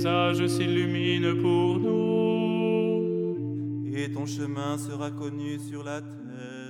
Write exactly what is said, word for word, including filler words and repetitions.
visage s'illumine pour nous. Et ton chemin sera connu sur la terre.